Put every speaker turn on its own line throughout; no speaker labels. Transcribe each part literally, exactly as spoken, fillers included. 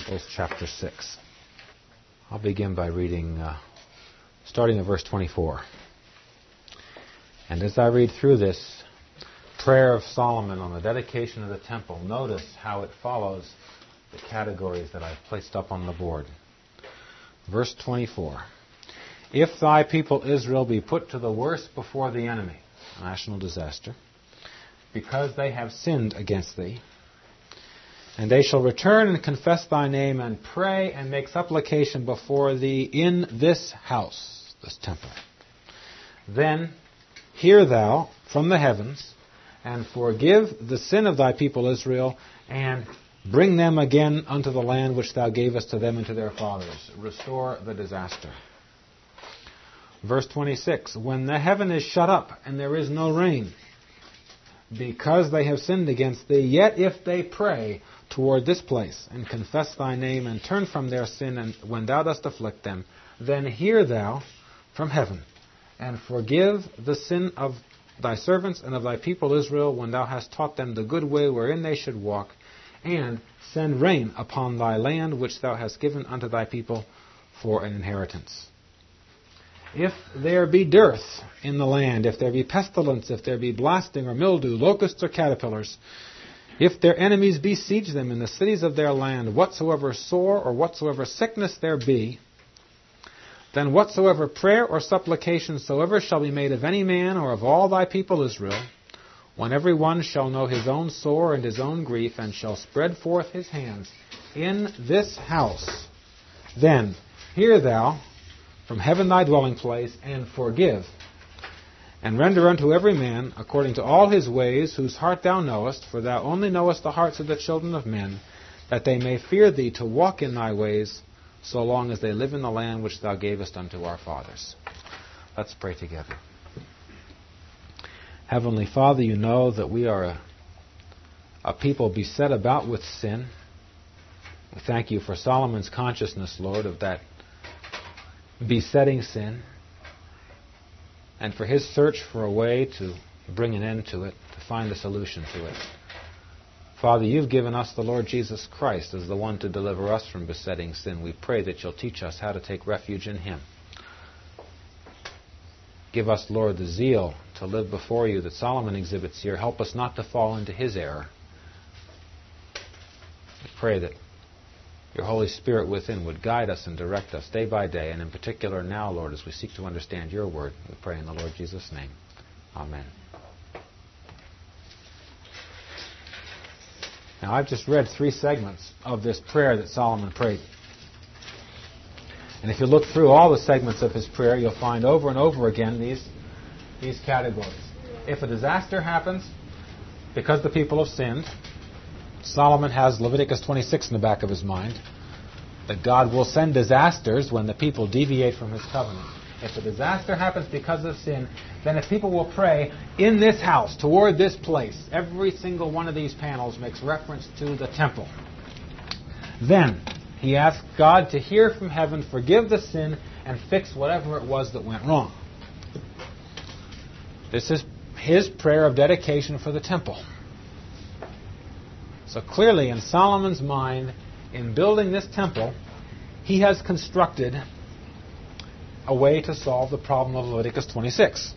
Chronicles chapter six. I'll begin by reading, uh, starting at verse twenty-four. And as I read through this prayer of Solomon on the dedication of the temple, notice how it follows the categories that I've placed up on the board. Verse twenty-four. If thy people Israel be put to the worse before the enemy, national disaster, because they have sinned against thee, and they shall return and confess thy name and pray and make supplication before thee in this house, this temple, then hear thou from the heavens and forgive the sin of thy people Israel and bring them again unto the land which thou gavest to them and to their fathers. Restore the disaster. Verse twenty-six. When the heaven is shut up and there is no rain, because they have sinned against thee, yet if they pray toward this place and confess thy name and turn from their sin, and when thou dost afflict them, then hear thou from heaven and forgive the sin of thy servants and of thy people Israel, when thou hast taught them the good way wherein they should walk, and send rain upon thy land which thou hast given unto thy people for an inheritance. If there be dearth in the land, if there be pestilence, if there be blasting or mildew, locusts or caterpillars, if their enemies besiege them in the cities of their land, whatsoever sore or whatsoever sickness there be, then whatsoever prayer or supplication soever shall be made of any man or of all thy people Israel, when every one shall know his own sore and his own grief, and shall spread forth his hands in this house, then hear thou from heaven thy dwelling place, and forgive, and render unto every man according to all his ways, whose heart thou knowest, for thou only knowest the hearts of the children of men, that they may fear thee to walk in thy ways, so long as they live in the land which thou gavest unto our fathers. Let's pray together. Heavenly Father, you know that we are a, a people beset about with sin. We thank you for Solomon's consciousness, Lord, of that besetting sin, and for his search for a way to bring an end to it, to find a solution to it. Father, you've given us the Lord Jesus Christ as the one to deliver us from besetting sin. We pray that you'll teach us how to take refuge in him. Give us, Lord, the zeal to live before you that Solomon exhibits here. Help us not to fall into his error. We pray that your Holy Spirit within would guide us and direct us day by day, and in particular now, Lord, as we seek to understand your word. We pray in the Lord Jesus' name. Amen. Now, I've just read three segments of this prayer that Solomon prayed. And if you look through all the segments of his prayer, you'll find over and over again these, these categories. If a disaster happens because the people have sinned, Solomon has Leviticus twenty-six in the back of his mind, that God will send disasters when the people deviate from his covenant. If a disaster happens because of sin, then if people will pray in this house, toward this place, every single one of these panels makes reference to the temple. Then he asks God to hear from heaven, forgive the sin, and fix whatever it was that went wrong. This is his prayer of dedication for the temple. So clearly, in Solomon's mind, in building this temple, he has constructed a way to solve the problem of Leviticus twenty-six.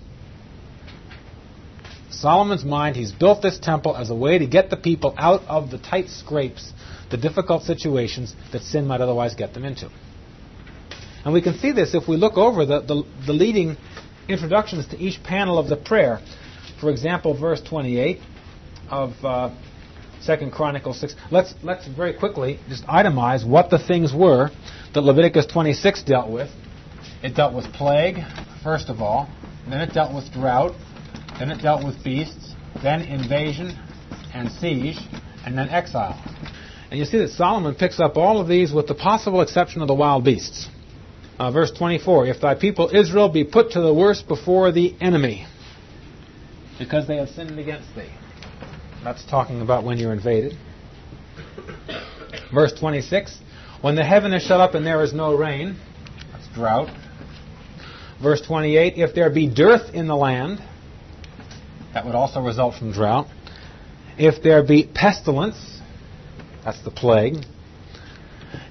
Solomon's mind, he's built this temple as a way to get the people out of the tight scrapes, the difficult situations that sin might otherwise get them into. And we can see this if we look over the, the, the leading introductions to each panel of the prayer. For example, verse twenty-eight of Uh, Second Chronicles six. Let's let's very quickly just itemize what the things were that Leviticus twenty-six dealt with. It dealt with plague, first of all. Then it dealt with drought. Then it dealt with beasts. Then invasion and siege. And then exile. And you see that Solomon picks up all of these with the possible exception of the wild beasts. Uh, verse twenty-four. If thy people Israel be put to the worse before the enemy, because they have sinned against thee. That's talking about when you're invaded. Verse twenty-six, when the heaven is shut up and there is no rain, that's drought. Verse twenty-eight, if there be dearth in the land, that would also result from drought. If there be pestilence, that's the plague.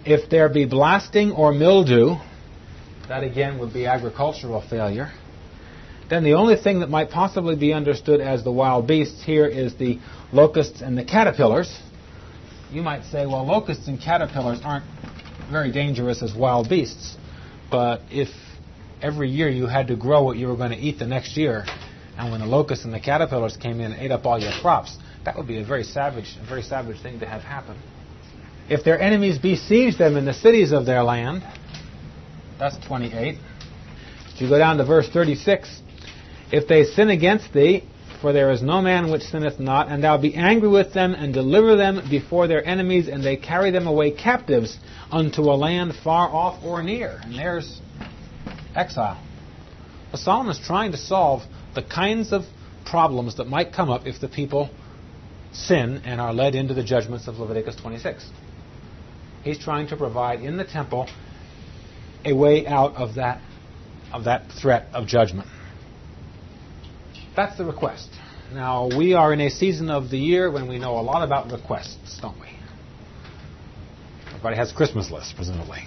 If there be blasting or mildew, that again would be agricultural failure. Then the only thing that might possibly be understood as the wild beasts here is the locusts and the caterpillars. You might say, well, locusts and caterpillars aren't very dangerous as wild beasts. But if every year you had to grow what you were going to eat the next year, and when the locusts and the caterpillars came in and ate up all your crops, that would be a very savage, a very savage thing to have happen. If their enemies besiege them in the cities of their land, that's twenty-eight. If you go down to verse thirty-six, if they sin against thee, for there is no man which sinneth not, and thou be angry with them, and deliver them before their enemies, and they carry them away captives unto a land far off or near. And there's exile. Well, Solomon's trying to solve the kinds of problems that might come up if the people sin and are led into the judgments of Leviticus twenty-six. He's trying to provide in the temple a way out of that, of that threat of judgment. That's the request. Now, we are in a season of the year when we know a lot about requests, don't we? Everybody has Christmas lists, presumably.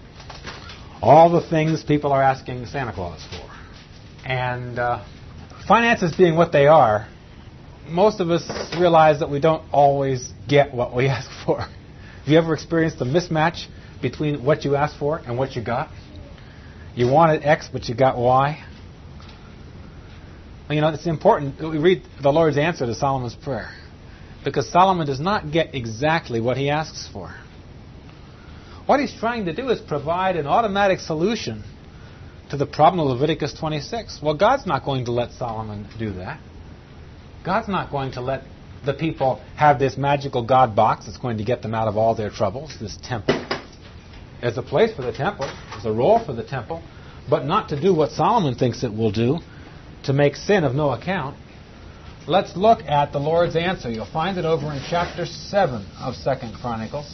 All the things people are asking Santa Claus for. And uh, finances being what they are, most of us realize that we don't always get what we ask for. Have you ever experienced a mismatch between what you asked for and what you got? You wanted X, but you got Y. Well, you know, it's important that we read the Lord's answer to Solomon's prayer, because Solomon does not get exactly what he asks for. What he's trying to do is provide an automatic solution to the problem of Leviticus twenty-six. Well, God's not going to let Solomon do that. God's not going to let the people have this magical God box that's going to get them out of all their troubles, this temple. There's a place for the temple. There's a role for the temple, but not to do what Solomon thinks it will do, to make sin of no account. Let's look at the Lord's answer. You'll find it over in chapter seven of Second Chronicles.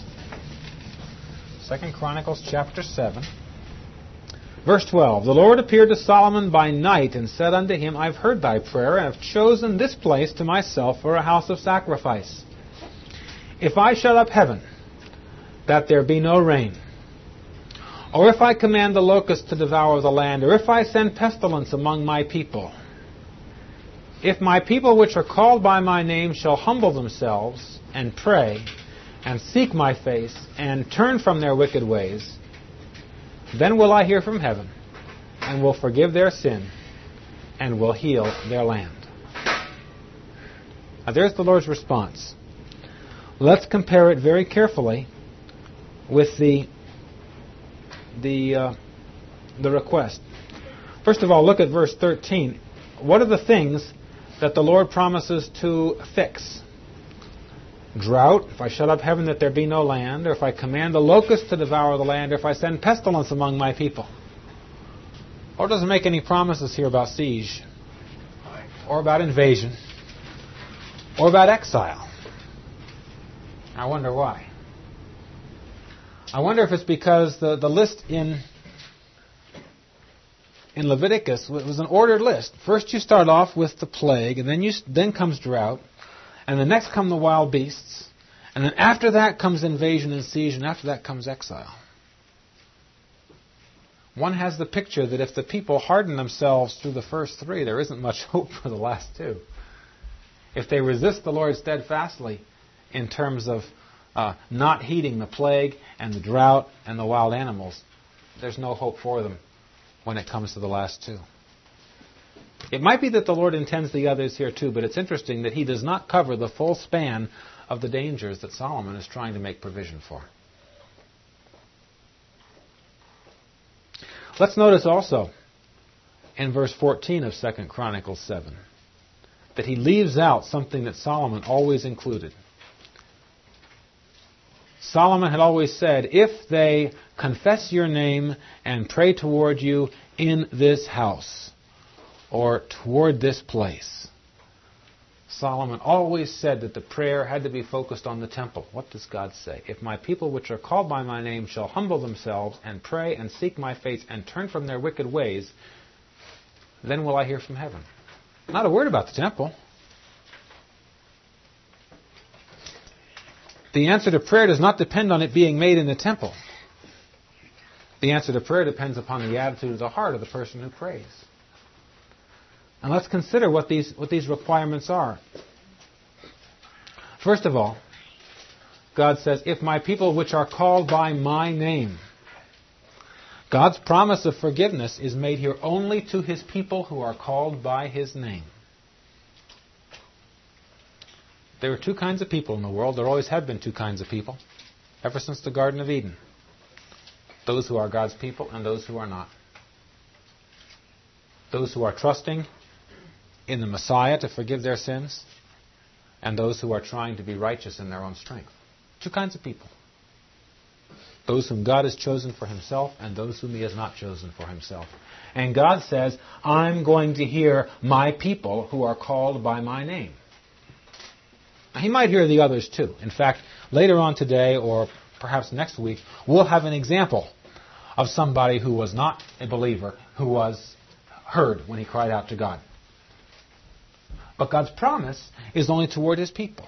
Second Chronicles chapter seven. Verse twelve. The Lord appeared to Solomon by night and said unto him, I've heard thy prayer, and have chosen this place to myself for a house of sacrifice. If I shut up heaven, that there be no rain, or if I command the locusts to devour the land, or if I send pestilence among my people, if my people which are called by my name shall humble themselves, and pray, and seek my face, and turn from their wicked ways, then will I hear from heaven, and will forgive their sin, and will heal their land. Now there's the Lord's response. Let's compare it very carefully with the the uh, the request. First of all, look at verse thirteen. What are the things that the Lord promises to fix? Drought, if I shut up heaven that there be no land, or if I command the locusts to devour the land, or if I send pestilence among my people. The Lord doesn't make any promises here about siege, or about invasion, or about exile. I wonder why. I wonder if it's because the, the list in in Leviticus was an ordered list. First you start off with the plague, and then you then comes drought, and then next come the wild beasts, and then after that comes invasion and siege, and after that comes exile. One has the picture that if the people harden themselves through the first three, there isn't much hope for the last two. If they resist the Lord steadfastly in terms of uh, not heeding the plague and the drought and the wild animals, there's no hope for them when it comes to the last two. It might be that the Lord intends the others here too, but it's interesting that He does not cover the full span of the dangers that Solomon is trying to make provision for. Let's notice also in verse fourteen of Second Chronicles seven that he leaves out something that Solomon always included. Solomon had always said, if they confess your name and pray toward you in this house, or toward this place. Solomon always said that the prayer had to be focused on the temple. What does God say? If my people which are called by my name shall humble themselves and pray and seek my face and turn from their wicked ways, then will I hear from heaven. Not a word about the temple. The answer to prayer does not depend on it being made in the temple. The answer to prayer depends upon the attitude of the heart of the person who prays. And let's consider what these, what these requirements are. First of all, God says, if my people which are called by my name. God's promise of forgiveness is made here only to His people who are called by His name. There are two kinds of people in the world. There always have been two kinds of people, ever since the Garden of Eden. Those who are God's people and those who are not. Those who are trusting in the Messiah to forgive their sins, and those who are trying to be righteous in their own strength. Two kinds of people. Those whom God has chosen for Himself and those whom He has not chosen for Himself. And God says, I'm going to hear my people who are called by my name. Now, He might hear the others too. In fact, later on today or perhaps next week, we'll have an example of somebody who was not a believer who was heard when he cried out to God. But God's promise is only toward His people.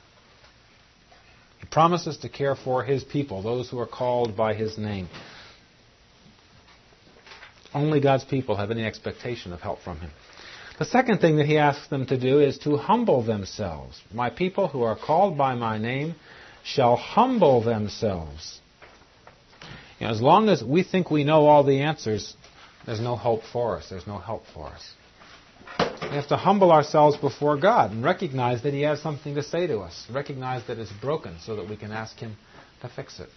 He promises to care for His people, those who are called by His name. Only God's people have any expectation of help from Him. The second thing that He asks them to do is to humble themselves. My people who are called by my name shall humble themselves. You know, as long as we think we know all the answers, there's no hope for us. There's no help for us. We have to humble ourselves before God and recognize that He has something to say to us. Recognize that it's broken so that we can ask Him to fix it.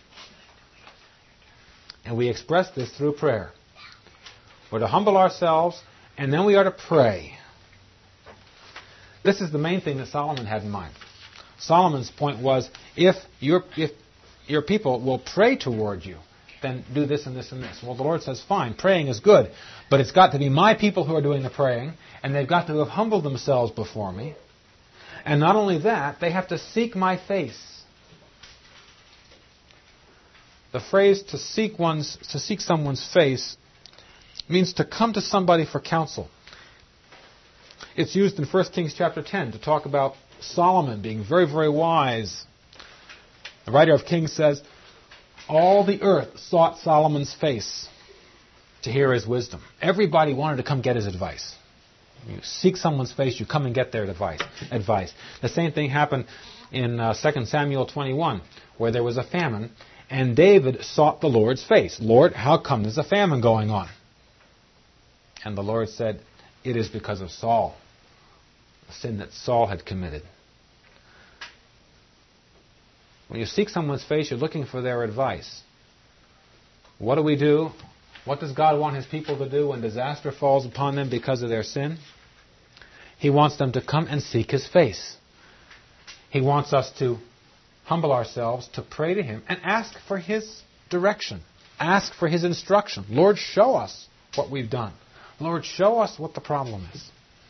And we express this through prayer. We're to humble ourselves, and then we are to pray. This is the main thing that Solomon had in mind. Solomon's point was, if your, if your people will pray toward you, then do this and this and this. Well, the Lord says, fine, praying is good, but it's got to be my people who are doing the praying, and they've got to have humbled themselves before me. And not only that, they have to seek my face. The phrase to seek one's, to seek someone's face means to come to somebody for counsel. It's used in First Kings chapter ten to talk about Solomon being very, very wise. The writer of Kings says, all the earth sought Solomon's face to hear his wisdom. Everybody wanted to come get his advice. You seek someone's face, you come and get their advice. advice. The same thing happened in uh, Second Samuel twenty-one, where there was a famine, and David sought the Lord's face. Lord, how come there's a famine going on? And the Lord said, it is because of Saul, the sin that Saul had committed. When you seek someone's face, you're looking for their advice. What do we do? What does God want His people to do when disaster falls upon them because of their sin? He wants them to come and seek His face. He wants us to humble ourselves, to pray to Him, and ask for His direction. Ask for His instruction. Lord, show us what we've done. Lord, show us what the problem is.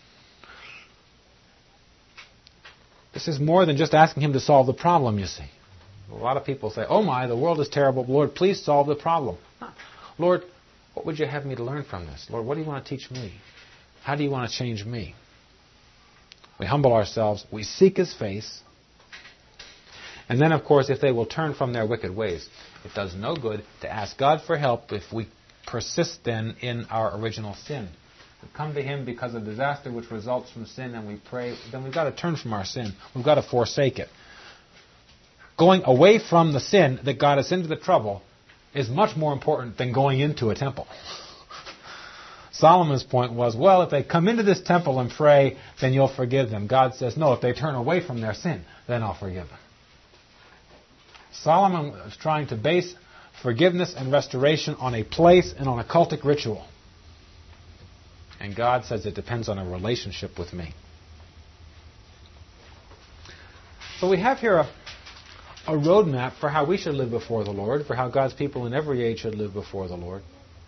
This is more than just asking Him to solve the problem, you see. A lot of people say, oh my, the world is terrible. Lord, please solve the problem. Lord, what would you have me to learn from this? Lord, what do you want to teach me? How do you want to change me? We humble ourselves. We seek His face. And then, of course, if they will turn from their wicked ways, it does no good to ask God for help if we persist then in our original sin. We come to Him because of disaster which results from sin, and we pray, then we've got to turn from our sin. We've got to forsake it. Going away from the sin that got us into the trouble is much more important than going into a temple. Solomon's point was, well, if they come into this temple and pray, then you'll forgive them. God says, no, if they turn away from their sin, then I'll forgive them. Solomon was trying to base forgiveness and restoration on a place and on a cultic ritual. And God says it depends on a relationship with me. So we have here a, a roadmap for how we should live before the Lord, for how God's people in every age should live before the Lord.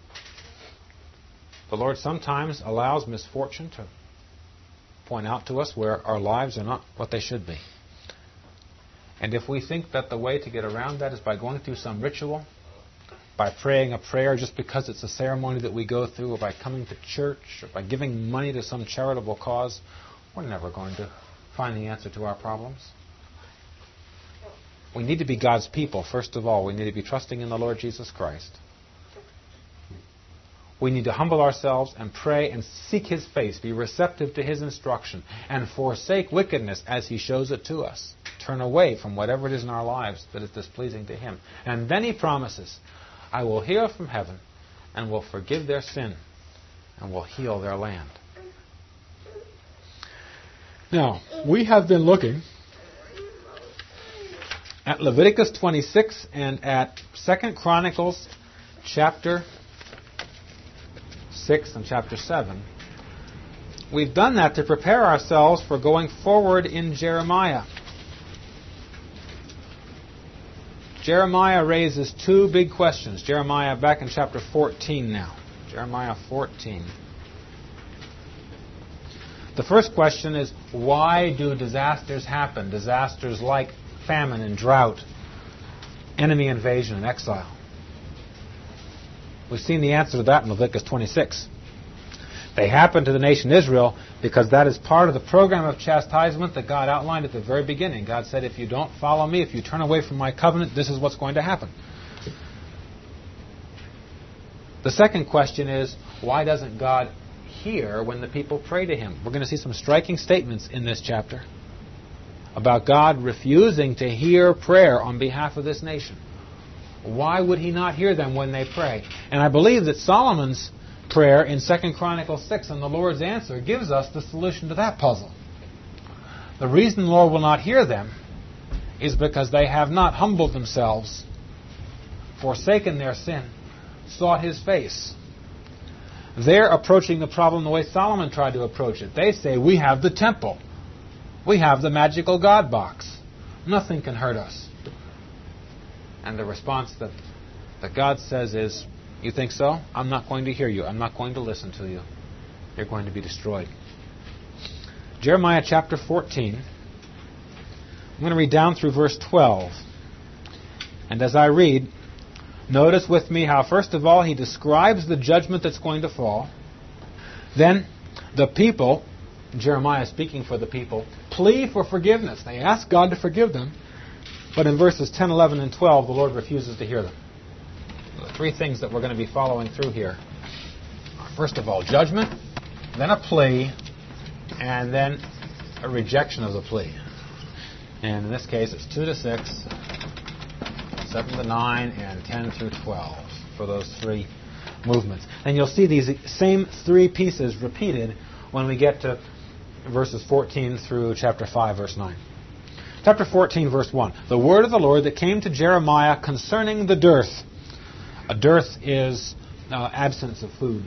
The Lord sometimes allows misfortune to point out to us where our lives are not what they should be. And if we think that the way to get around that is by going through some ritual, by praying a prayer just because it's a ceremony that we go through, or by coming to church, or by giving money to some charitable cause, we're never going to find the answer to our problems. We need to be God's people. First of all, we need to be trusting in the Lord Jesus Christ. We need to humble ourselves and pray and seek His face, be receptive to His instruction, and forsake wickedness as He shows it to us. Turn away from whatever it is in our lives that is displeasing to Him. And then He promises, I will hear from heaven and will forgive their sin and will heal their land. Now, we have been looking at Leviticus twenty-six and at Second Chronicles chapter six and chapter seven. We've done that to prepare ourselves for going forward in Jeremiah. Jeremiah raises two big questions. Jeremiah, back in chapter fourteen now. Jeremiah fourteen. The first question is, why do disasters happen? Disasters like famine and drought, enemy invasion and exile. We've seen the answer to that in Leviticus twenty-six. They happen to the nation Israel because that is part of the program of chastisement that God outlined at the very beginning. God said, if you don't follow me, if you turn away from my covenant, this is what's going to happen. The second question is, why doesn't God hear when the people pray to Him? We're going to see some striking statements in this chapter about God refusing to hear prayer on behalf of this nation. Why would He not hear them when they pray? And I believe that Solomon's prayer in Second Chronicles six and the Lord's answer gives us the solution to that puzzle. The reason the Lord will not hear them is because they have not humbled themselves, forsaken their sin, sought His face. They're approaching the problem the way Solomon tried to approach it. They say, we have the temple. We have the magical God box. Nothing can hurt us. And the response that, that God says is, you think so? I'm not going to hear you. I'm not going to listen to you. You're going to be destroyed. Jeremiah chapter fourteen. I'm going to read down through verse twelve. And as I read, notice with me how, first of all, he describes the judgment that's going to fall. Then the people, Jeremiah speaking for the people, plea for forgiveness. They ask God to forgive them. But in verses ten, eleven, and twelve, the Lord refuses to hear them. The three things that we're going to be following through here are, first of all, judgment, then a plea, and then a rejection of the plea. And in this case, it's two to six, seven to nine, and ten through twelve for those three movements. And you'll see these same three pieces repeated when we get to verses fourteen through chapter five, verse nine. Chapter fourteen, verse one. The word of the Lord that came to Jeremiah concerning the dearth. A dearth is uh, absence of food.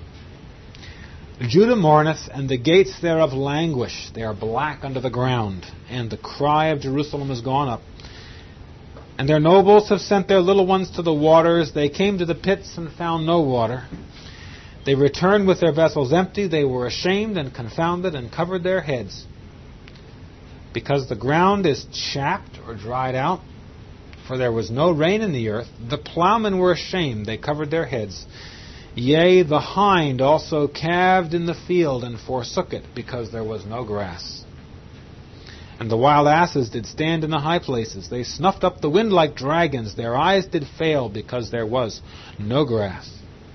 Judah mourneth, and the gates thereof languish. They are black under the ground, and the cry of Jerusalem is gone up. And their nobles have sent their little ones to the waters. They came to the pits and found no water. They returned with their vessels empty. They were ashamed and confounded and covered their heads. Because the ground is chapped or dried out, for there was no rain in the earth, the plowmen were ashamed. They covered their heads. Yea, the hind also calved in the field and forsook it, because there was no grass. And the wild asses did stand in the high places. They snuffed up the wind like dragons. Their eyes did fail, because there was no grass.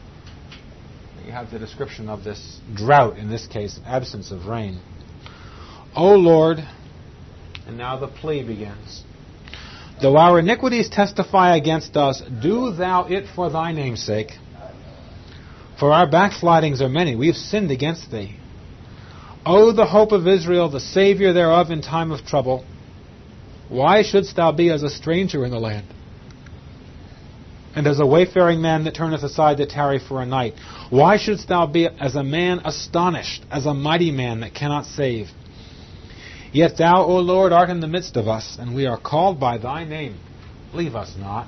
You have the description of this drought, in this case, absence of rain. O Lord, and now the plea begins. Though our iniquities testify against us, do thou it for thy name's sake. For our backslidings are many. We have sinned against thee. O the hope of Israel, the Savior thereof in time of trouble, why shouldst thou be as a stranger in the land, and as a wayfaring man that turneth aside to tarry for a night? Why shouldst thou be as a man astonished, as a mighty man that cannot save? Yet thou, O Lord, art in the midst of us, and we are called by thy name. Leave us not.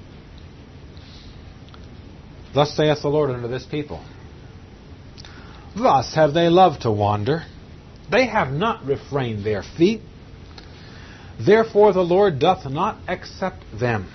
Thus saith the Lord unto this people. Thus have they loved to wander. They have not refrained their feet. Therefore the Lord doth not accept them.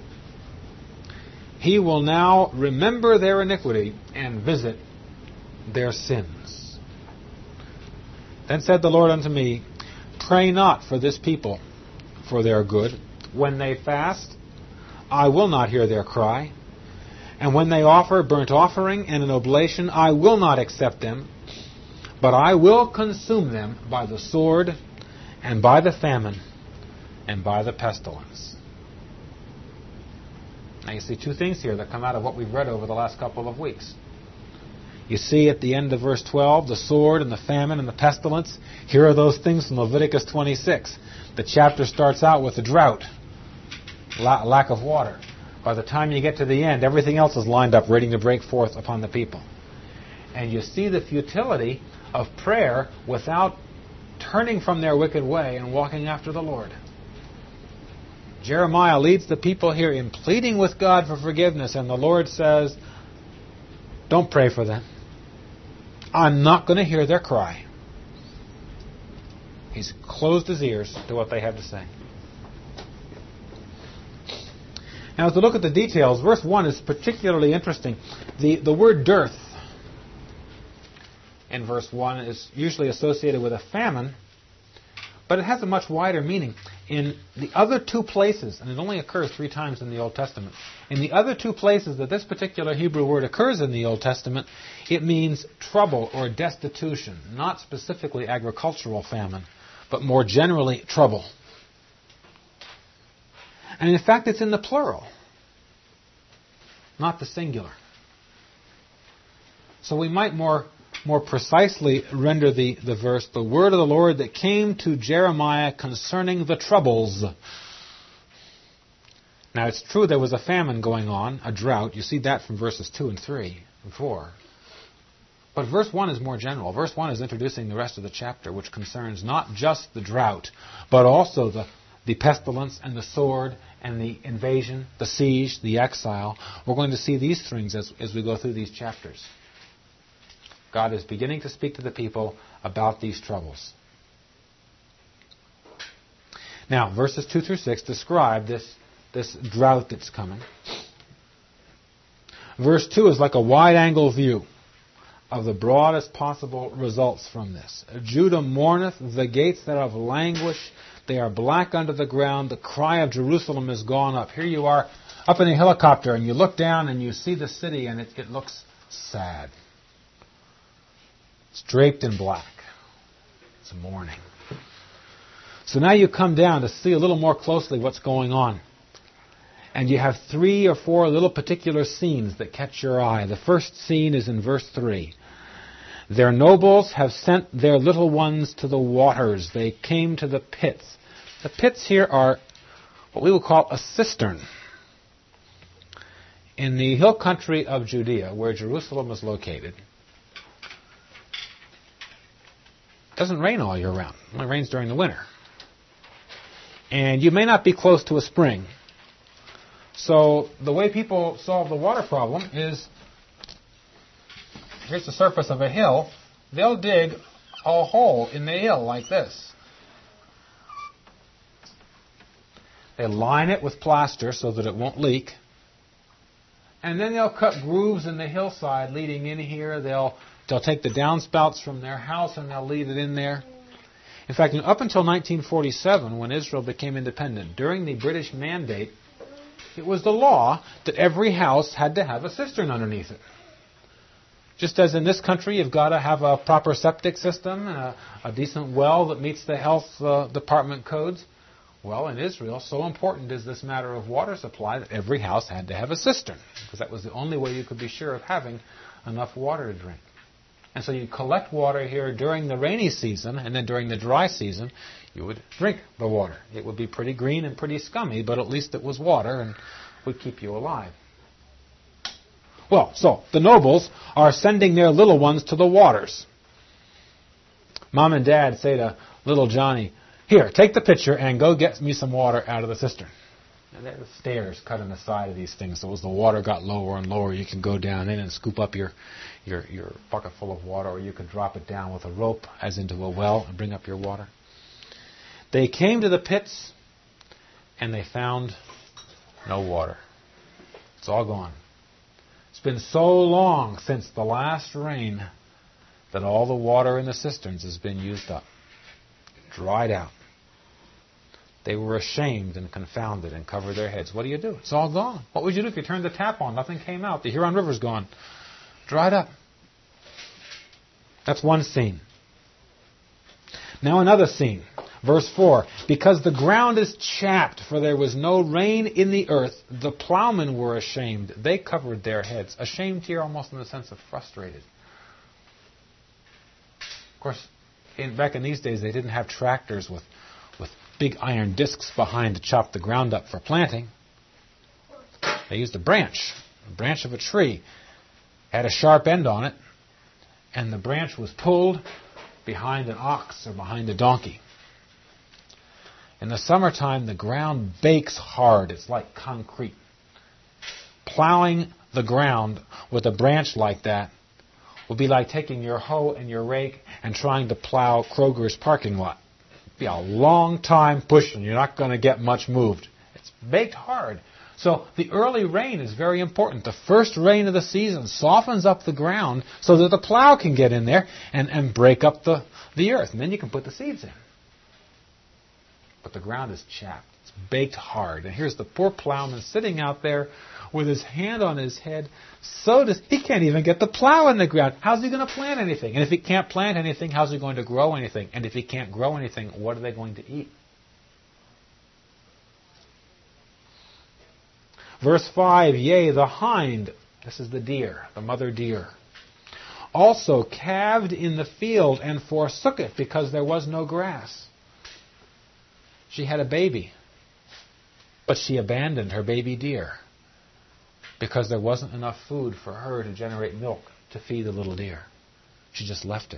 He will now remember their iniquity and visit their sins. Then said the Lord unto me, Pray not for this people, for their good. When they fast, I will not hear their cry. And when they offer burnt offering and an oblation, I will not accept them, but I will consume them by the sword and by the famine and by the pestilence. Now you see two things here that come out of what we've read over the last couple of weeks. You see at the end of verse twelve, the sword and the famine and the pestilence. Here are those things from Leviticus twenty-six. The chapter starts out with a drought, la- lack of water. By the time you get to the end, everything else is lined up, ready to break forth upon the people. And you see the futility of prayer without turning from their wicked way and walking after the Lord. Jeremiah leads the people here in pleading with God for forgiveness, and the Lord says, don't pray for them. I'm not going to hear their cry. He's closed his ears to what they have to say. Now, as we look at the details, verse one is particularly interesting. The, the word dearth in verse one is usually associated with a famine, but it has a much wider meaning. In the other two places, and it only occurs three times in the Old Testament, in the other two places that this particular Hebrew word occurs in the Old Testament, it means trouble or destitution, not specifically agricultural famine, but more generally trouble. And in fact, it's in the plural, not the singular. So we might more more precisely render the, the verse, the word of the Lord that came to Jeremiah concerning the troubles. Now it's true there was a famine going on, a drought. You see that from verses two and three and four. But verse one is more general. Verse one is introducing the rest of the chapter, which concerns not just the drought, but also the, the pestilence and the sword and the invasion, the siege, the exile. We're going to see these things as, as we go through these chapters. God is beginning to speak to the people about these troubles. Now, verses two through six describe this, this drought that's coming. Verse two is like a wide-angle view of the broadest possible results from this. Judah mourneth, the gates thereof languish, they are black under the ground, the cry of Jerusalem is gone up. Here you are up in a helicopter, and you look down and you see the city, and it, it looks sad. It's draped in black. It's mourning. So now you come down to see a little more closely what's going on. And you have three or four little particular scenes that catch your eye. The first scene is in verse three. Their nobles have sent their little ones to the waters. They came to the pits. The pits here are what we will call a cistern. In the hill country of Judea, where Jerusalem is located, it doesn't rain all year round. It only rains during the winter. And you may not be close to a spring. So the way people solve the water problem is, here's the surface of a hill. They'll dig a hole in the hill like this. They line it with plaster so that it won't leak. And then they'll cut grooves in the hillside leading in here. They'll They'll take the downspouts from their house and they'll leave it in there. In fact, up until nineteen forty-seven, when Israel became independent, during the British Mandate, it was the law that every house had to have a cistern underneath it. Just as in this country, you've got to have a proper septic system and a, a decent well that meets the health uh, department codes. Well, in Israel, so important is this matter of water supply that every house had to have a cistern, because that was the only way you could be sure of having enough water to drink. And so you collect water here during the rainy season, and then during the dry season, you would drink the water. It would be pretty green and pretty scummy, but at least it was water and would keep you alive. Well, so the nobles are sending their little ones to the waters. Mom and Dad say to little Johnny, here, take the pitcher and go get me some water out of the cistern. And there are stairs cut in the side of these things, so as the water got lower and lower, you can go down in and scoop up your, your, your bucket full of water, or you could drop it down with a rope, as into a well, and bring up your water. They came to the pits, and they found no water. It's all gone. It's been so long since the last rain that all the water in the cisterns has been used up, dried out. They were ashamed and confounded and covered their heads. What do you do? It's all gone. What would you do if you turned the tap on? Nothing came out. The Huron River's gone. Dried up. That's one scene. Now another scene. Verse four. Because the ground is chapped, for there was no rain in the earth, the plowmen were ashamed. They covered their heads. Ashamed here almost in the sense of frustrated. Of course, in, back in these days, they didn't have tractors with, with big iron discs behind to chop the ground up for planting. They used a branch, a branch of a tree, had a sharp end on it, and the branch was pulled behind an ox or behind a donkey. In the summertime, the ground bakes hard. It's like concrete. Plowing the ground with a branch like that would be like taking your hoe and your rake and trying to plow Kroger's parking lot. It'd be a long time pushing. You're not going to get much moved. It's baked hard. So the early rain is very important. The first rain of the season softens up the ground so that the plow can get in there and, and break up the, the earth. And then you can put the seeds in. But the ground is chapped. It's baked hard. And here's the poor plowman sitting out there with his hand on his head. So does, he can't even get the plow in the ground. How's he going to plant anything? And if he can't plant anything, how's he going to grow anything? And if he can't grow anything, what are they going to eat? Verse five, yea, the hind, this is the deer, the mother deer, also calved in the field and forsook it because there was no grass. She had a baby, but she abandoned her baby deer because there wasn't enough food for her to generate milk to feed the little deer. She just left it.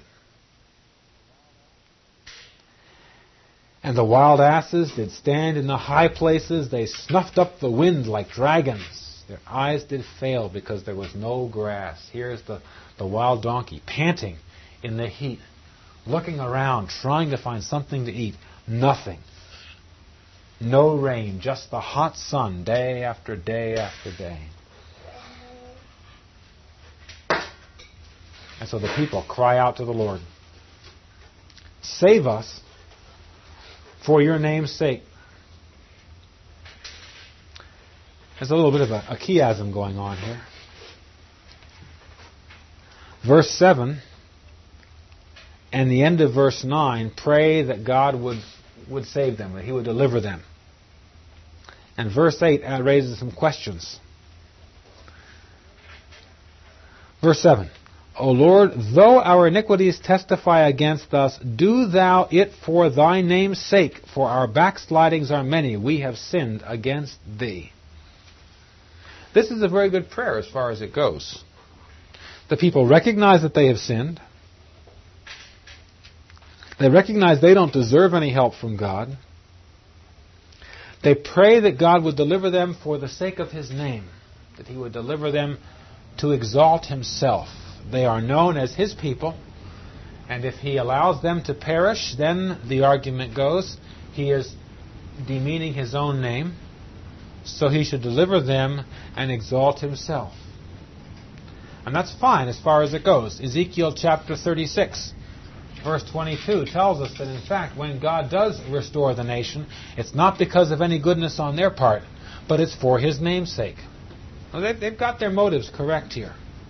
And the wild asses did stand in the high places. They snuffed up the wind like dragons. Their eyes did fail because there was no grass. Here's the, the wild donkey panting in the heat, looking around, trying to find something to eat. Nothing. No rain, just the hot sun day after day after day. And so the people cry out to the Lord, save us for your name's sake. There's a little bit of a, a chiasm going on here. Verse seven and the end of verse nine pray that God would, would save them, that He would deliver them. And verse eight raises some questions. Verse seven. O Lord, though our iniquities testify against us, do thou it for thy name's sake, for our backslidings are many. We have sinned against thee. This is a very good prayer as far as it goes. The people recognize that they have sinned. They recognize they don't deserve any help from God. They pray that God would deliver them for the sake of His name, that He would deliver them to exalt Himself. They are known as His people, and if He allows them to perish, then the argument goes, He is demeaning His own name, so He should deliver them and exalt Himself. And that's fine as far as it goes. Ezekiel chapter thirty-six, verse twenty-two tells us that in fact when God does restore the nation, it's not because of any goodness on their part, but it's for His name's sake. Well, they've, they've got their motives correct here.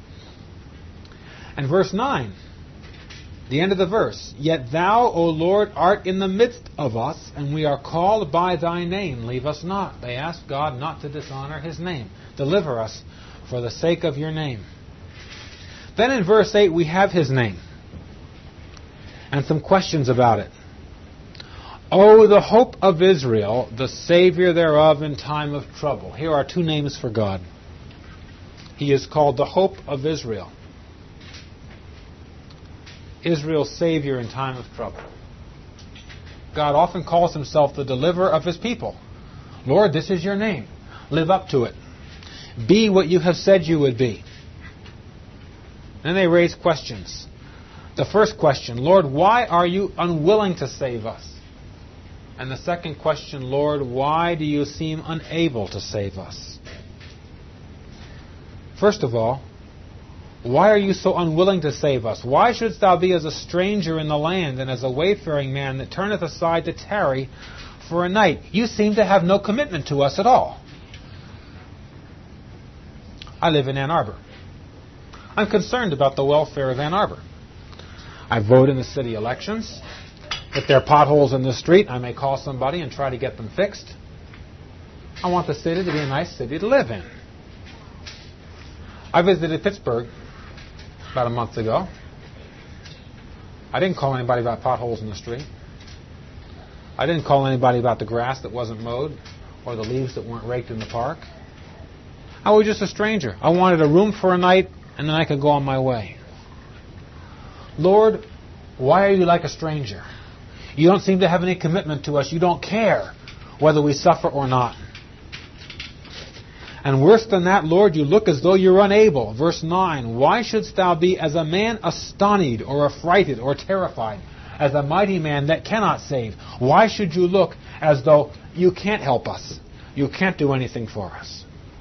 And verse nine, the end of the verse, yet thou, O Lord, art in the midst of us, and we are called by thy name. Leave us not. They ask God not to dishonor His name. Deliver us for the sake of your name. Then in verse eight we have His name and some questions about it. O the hope of Israel, the Savior thereof in time of trouble. Here are two names for God. He is called the hope of Israel. Israel's Savior in time of trouble. God often calls Himself the deliverer of His people. Lord, this is your name. Live up to it. Be what you have said you would be. Then they raise questions. The first question, Lord, why are you unwilling to save us? And the second question, Lord, why do you seem unable to save us? First of all, why are you so unwilling to save us? Why shouldst thou be as a stranger in the land and as a wayfaring man that turneth aside to tarry for a night. You seem to have no commitment to us at all. I live in Ann Arbor. I'm concerned about the welfare of Ann Arbor. I vote in the city elections. If there are potholes in the street, I may call somebody and try to get them fixed. I want the city to be a nice city to live in. I visited Pittsburgh about a month ago. I didn't call anybody about potholes in the street. I didn't call anybody about the grass that wasn't mowed or the leaves that weren't raked in the park. I was just a stranger. I wanted a room for a night, and then I could go on my way. Lord, why are you like a stranger? You don't seem to have any commitment to us. You don't care whether we suffer or not. And worse than that, Lord, you look as though you're unable. Verse nine, why shouldst thou be as a man astonied or affrighted or terrified, as a mighty man that cannot save? Why should you look as though you can't help us? You can't do anything for us.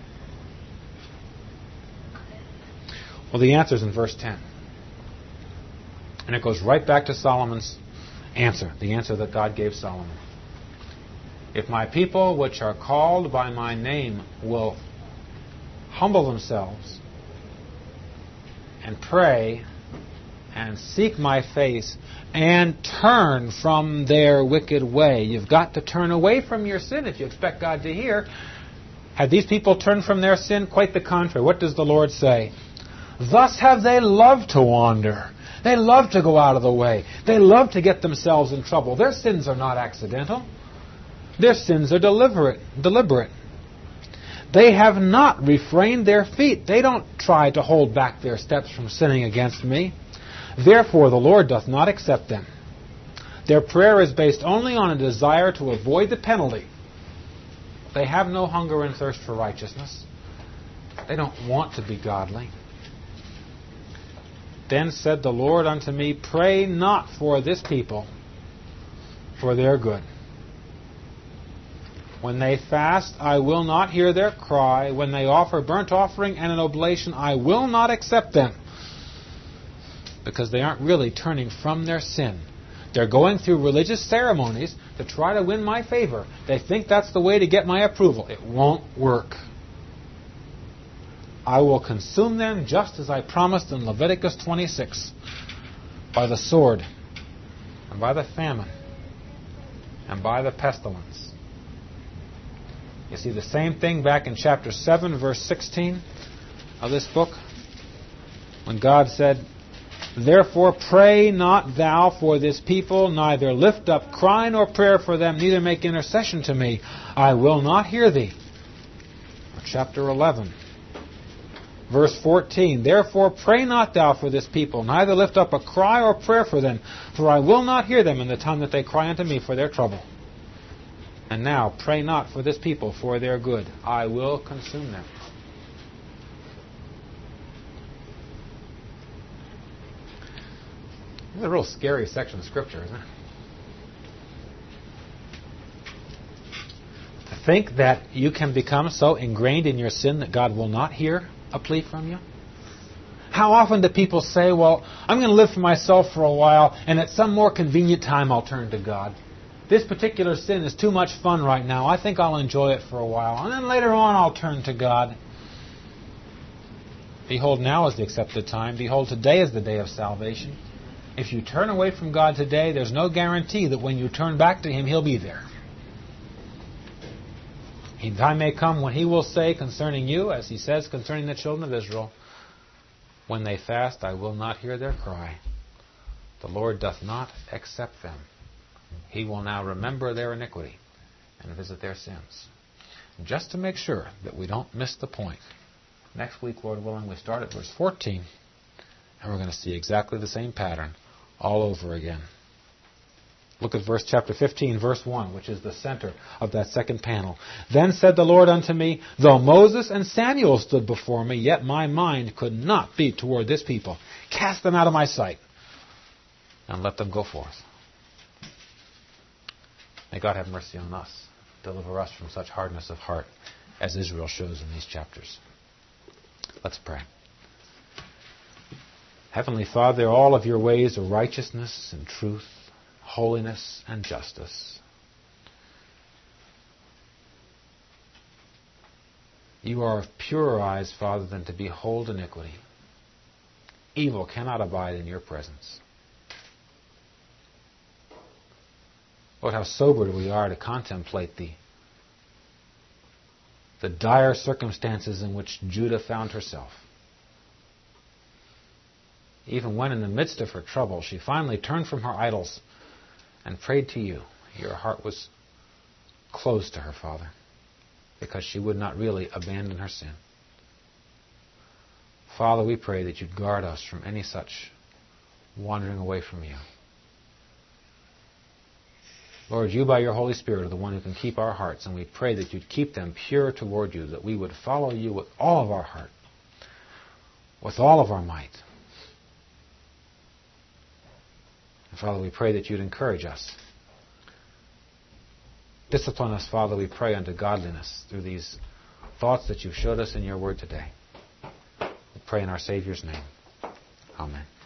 Well, the answer is in verse ten. And it goes right back to Solomon's answer, the answer that God gave Solomon. If my people, which are called by my name, will humble themselves and pray and seek my face and turn from their wicked way. You've got to turn away from your sin if you expect God to hear. Had these people turned from their sin? Quite the contrary. What does the Lord say? Thus have they loved to wander. They love to go out of the way. They love to get themselves in trouble. Their sins are not accidental. Their sins are deliberate. deliberate. They have not refrained their feet. They don't try to hold back their steps from sinning against me. Therefore, the Lord doth not accept them. Their prayer is based only on a desire to avoid the penalty. They have no hunger and thirst for righteousness. They don't want to be godly. Then said the Lord unto me, pray not for this people, for their good. When they fast, I will not hear their cry. When they offer burnt offering and an oblation, I will not accept them. Because they aren't really turning from their sin. They're going through religious ceremonies to try to win my favor. They think that's the way to get my approval. It won't work. I will consume them just as I promised in Leviticus twenty-six, by the sword, and by the famine, and by the pestilence. You see the same thing back in chapter seven, verse sixteen of this book, when God said, therefore pray not thou for this people, neither lift up cry nor prayer for them, neither make intercession to me. I will not hear thee. Or chapter eleven. Verse fourteen, therefore pray not thou for this people, neither lift up a cry or prayer for them, for I will not hear them in the time that they cry unto me for their trouble. And now pray not for this people for their good. I will consume them. This is a real scary section of Scripture, isn't it? To think that you can become so ingrained in your sin that God will not hear a plea from you? How often do people say, well, I'm going to live for myself for a while, and at some more convenient time I'll turn to God. This particular sin is too much fun right now. I think I'll enjoy it for a while, and then later on I'll turn to God. Behold, now is the accepted time. Behold, today is the day of salvation. If you turn away from God today, there's no guarantee that when you turn back to Him, He'll be there. A time may come when He will say concerning you, as He says concerning the children of Israel, when they fast, I will not hear their cry. The Lord doth not accept them. He will now remember their iniquity and visit their sins. Just to make sure that we don't miss the point, next week, Lord willing, we start at verse fourteen, and we're going to see exactly the same pattern all over again. Look at verse chapter fifteen, verse one, which is the center of that second panel. Then said the Lord unto me, though Moses and Samuel stood before me, yet my mind could not be toward this people. Cast them out of my sight, and let them go forth. May God have mercy on us. Deliver us from such hardness of heart as Israel shows in these chapters. Let's pray. Heavenly Father, all of your ways are righteousness and truth, holiness and justice. You are of purer eyes, Father, than to behold iniquity. Evil cannot abide in your presence. Lord, how sobered we are to contemplate the, the dire circumstances in which Judah found herself. Even when in the midst of her trouble, she finally turned from her idols and prayed to you. Your heart was closed to her, Father, because she would not really abandon her sin. Father, we pray that you'd guard us from any such wandering away from you. Lord, you by your Holy Spirit are the one who can keep our hearts, and we pray that you'd keep them pure toward you, that we would follow you with all of our heart, with all of our might. And Father, we pray that you'd encourage us. Discipline us, Father, we pray, unto godliness through these thoughts that you've showed us in your word today. We pray in our Savior's name. Amen.